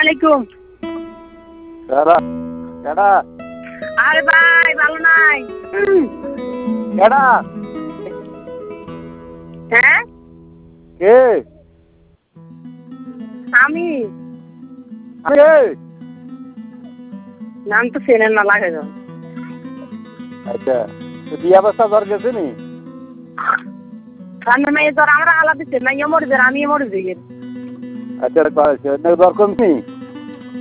আলাইকুম। কেডা কেডা আরে ভাই ভালো নাই? কেডা হ্যাঁ কে আমি কে নাম তো চেনেন না লাগে যাও। আচ্ছা তো বিয়া বাচ্চা জ্বর গেছে নি রান্না নাই জ্বর আমরা আলাদা দিচ্ছে না মরে যার আমি মরে যাই। আচ্ছা জ্বর কমছি